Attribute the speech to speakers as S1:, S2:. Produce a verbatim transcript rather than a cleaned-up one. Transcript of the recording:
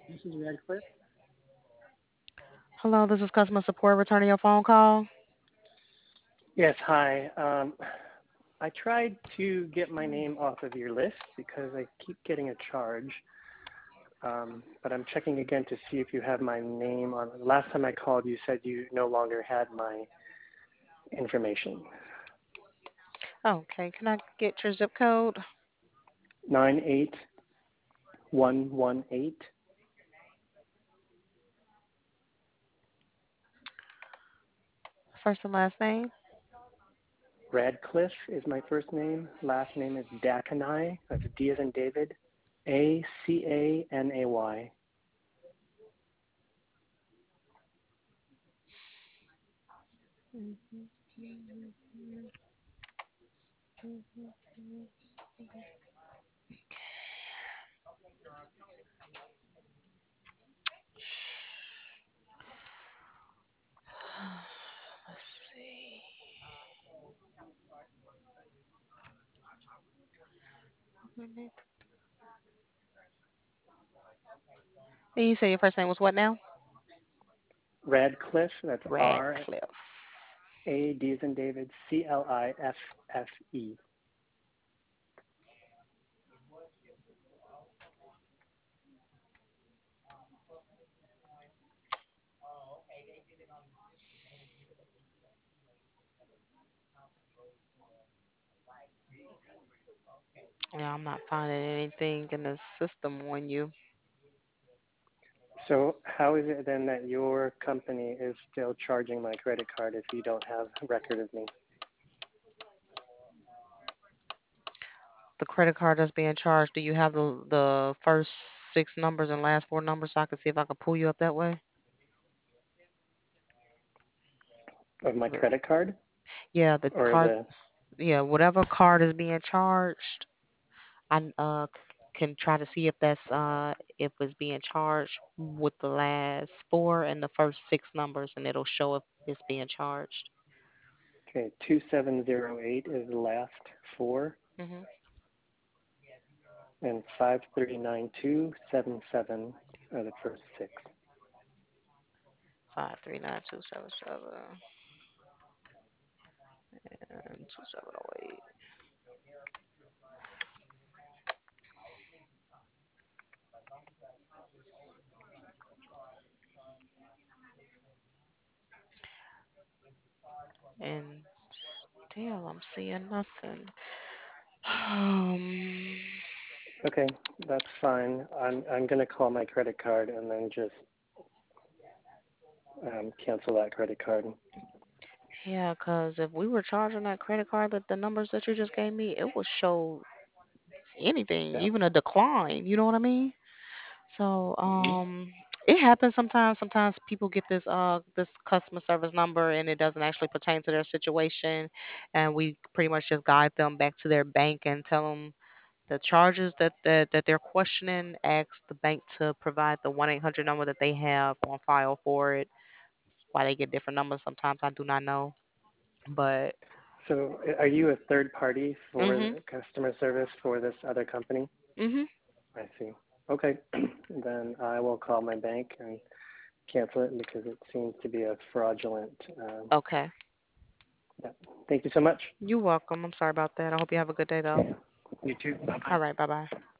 S1: This is Radcliffe.
S2: Hello, this is customer support returning your phone call.
S1: Yes, hi. Um, I tried to get my name off of your list because I keep getting a charge. Um, but I'm checking again to see if you have my name on. Last time I called, you said you no longer had my information.
S2: Okay, can I get your zip code?
S1: nine eight one one eight.
S2: First and last name?
S1: Radcliffe is my first name. Last name is Dacanay. That's D as in David. A C A N A Y.
S2: Let's see. And you say your first name was what now?
S1: Radcliffe. That's R
S2: Radcliffe.
S1: A D as in David. C L I F F E.
S2: Yeah, I'm not finding anything in the system on you.
S1: So how is it then that your company is still charging my credit card if you don't have a record of me?
S2: The credit card that's being charged, do you have the the first six numbers and last four numbers so I can see if I can pull you up that way?
S1: Of my
S2: The-
S1: credit card
S2: Yeah, the
S1: or
S2: card,
S1: the,
S2: yeah, whatever card is being charged, I uh c- can try to see if that's uh if it's being charged with the last four and the first six numbers, and it'll show if it's being charged.
S1: okay, two seven zero eight is the last four,
S2: Mhm.
S1: and five three nine two seven seven are the first six.
S2: Five three nine two seven seven and two seven zero eight. And still, I'm seeing nothing. Um,
S1: Okay, that's fine. I'm I'm gonna call my credit card and then just um, cancel that credit card.
S2: yeah, because if we were charging that credit card, that the numbers that you just gave me, it would show anything,
S1: Yeah.
S2: even a decline. You know what I mean? So,
S1: hmm
S2: um, it happens sometimes. Sometimes people get this uh this customer service number and it doesn't actually pertain to their situation, and we pretty much just guide them back to their bank and tell them the charges that that, that they're questioning. Ask the bank to provide the one eight hundred number that they have on file for it. Why they get different numbers sometimes I do not know, but
S1: So are you a third party for
S2: mhm
S1: the customer service for this other company?
S2: mhm
S1: I see. Okay, then I will call my bank and cancel it because it seems to be a fraudulent. Um,
S2: okay.
S1: yeah. Thank you so much.
S2: You're welcome. I'm sorry about that. I hope you have a good day though.
S1: You too. Bye bye.
S2: All right, bye bye.